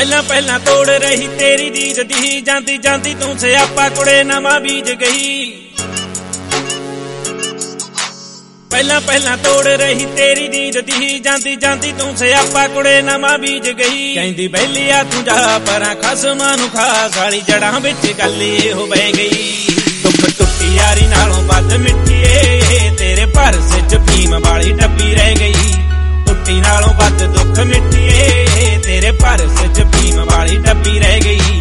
ਪਹਿਲਾਂ ਪਹਿਲਾਂ ਤੋੜ ਰਹੀ ਤੇਰੀ ਦੀਦ ਦੀ, ਜਾਂਦੀ ਜਾਂਦੀ ਤੂੰ ਸਿਆਪਾ ਕੁੜੇ ਨਵਾਂ ਬੀਜ ਗਈ। ਪਹਿਲਾਂ ਪਹਿਲਾਂ ਤੋੜ ਰਹੀ ਤੇਰੀ ਦੀਦ ਦੀ, ਜਾਂਦੀ ਜਾਂਦੀ ਤੂੰ ਸਿਆਪਾ ਕੁੜੇ ਨਵਾਂ ਬੀਜ ਗਈ। ਕਹਿੰਦੀ ਬੈਲੀਆ ਤੂੰ ਜਾ ਪਰਾਂ ਖਸਮਾਂ ਨੂੰ ਖਾ, ਸਾਲੀ ਜੜਾਂ ਵਿੱਚ ਗੱਲ ਇਹੋ ਬਹਿ ਗਈ। ਦੁੱਖ ਟੁੱਟੀ ਯਾਰੀ ਨਾਲੋਂ ਵੱਧ ਮਿੱਠੀ ਏ, ਤੇਰੇ ਪਰਸ ਚ ਫੀਮ ਵਾਲੀ ਡੱਬੀ ਰਹਿ ਗਈ। ਟੁੱਟੀ ਨਾਲੋਂ ਵੱਧ ਦੁੱਖ ਮਿੱਠੀ ਏ, ਤੇਰੇ ਪਰਸ ਚ ਫੀਮ ਵਾਲੀ ਡੱਬੀ ਰਹਿ ਗਈ।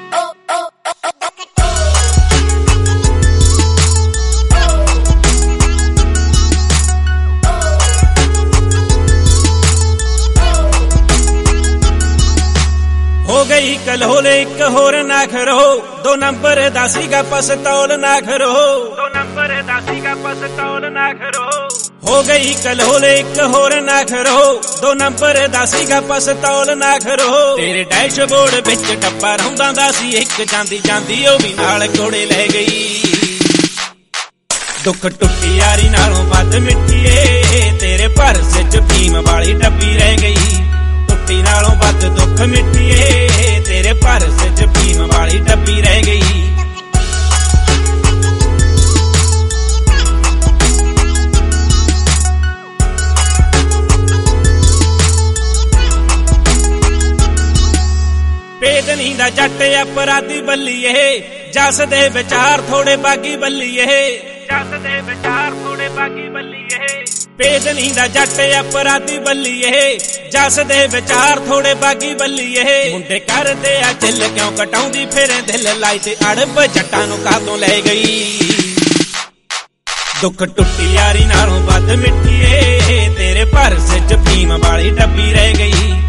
ਹੋ ਗਈ ਕਲੋਲੇ ਇੱਕ ਹੋਰ ਨਾ ਖਰੋ, 2 ਨੰਬਰ ਦਾ ਸੀਗਾ ਪਸਤੌਲ ਨਾ ਖਰੋ, 2 ਨੰਬਰ ਦਾ ਸੀਗਾ ਪਸਤੌਲ ਨਾ ਖਰੋ। ਹੋ ਗਈ ਕਲੋਲੇ ਇੱਕ ਹੋਰ ਨਾ ਖਰੋ, 2 ਨੰਬਰ ਦਾ ਸੀਗਾ ਪਸਤੌਲ ਨਾ ਖਰੋ। ਤੇਰੇ ਡੈਸ਼ਬੋਰਡ ਵਿੱਚ ਟੱਪਾ ਰਹੁੰਦਾ ਦਾ ਸੀ ਇੱਕ, ਜਾਂਦੀ ਜਾਂਦੀ ਉਹ ਵੀ ਨਾਲ ਕੋੜੇ ਲੈ ਗਈ। ਦੁੱਖ ਟੁੱਟੀ ਯਾਰੀ ਨਾਲੋਂ ਵੱਧ ਮਿੱਠੀ ਏ, ਤੇਰੇ ਪਰਸ ਚ ਫੀਮ ਵਾਲੀ ਡੱਬੀ ਰਹਿ ਗਈ। ਟੁੱਟੀ ਨਾਲੋਂ ਵੱਧ ਦੁੱਖ ਮਿੱਠੀ ਏ, ਤੇਰੇ ਪਰਸ ਚ ਫੀਮ ਵਾਲੀ ਡੱਬੀ ਰਹਿ ਗਈ। ਪੇਦਨੀ ਦਾ ਜੱਟ ਅਪਰਾਧੀ ਬੱਲੀਏ, ਜੱਸ ਦੇ ਵਿਚਾਰ ਥੋੜੇ ਬਾਗੀ ਬੱਲੀਏ, ਜੱਸ ਦੇ ਵਿਚਾਰ ਥੋੜੇ ਬਾਗੀ ਬੱਲੀਏ। ਪੇਦਨੀ ਦਾ ਜੱਟ ਅਪਰਾਧੀ ਬੱਲੀਏ, ਜੱਸ ਦੇ ਵਿਚਾਰ ਥੋੜੇ ਬਾਗੀ ਬੱਲੀਏ। ਮੁੰਡੇ ਕਰਦੇ ਆ ਚੱਲ ਕਿਉਂ ਕਟਾਉਂਦੀ ਫਿਰੇ ਦਿਲ, ਲਾਈ ਤੇ ਅੜਬ ਜੱਟਾਂ ਨੂੰ ਕਾਹਤੋਂ ਲੈ ਗਈ। ਦੁੱਖ ਟੁੱਟੀ ਯਾਰੀ ਨਾਲੋਂ ਵੱਧ ਮਿੱਠੀ ਏ, ਤੇਰੇ ਪਰਸ ਚ ਫੀਮ ਵਾਲੀ ਡੱਬੀ ਰਹਿ ਗਈ।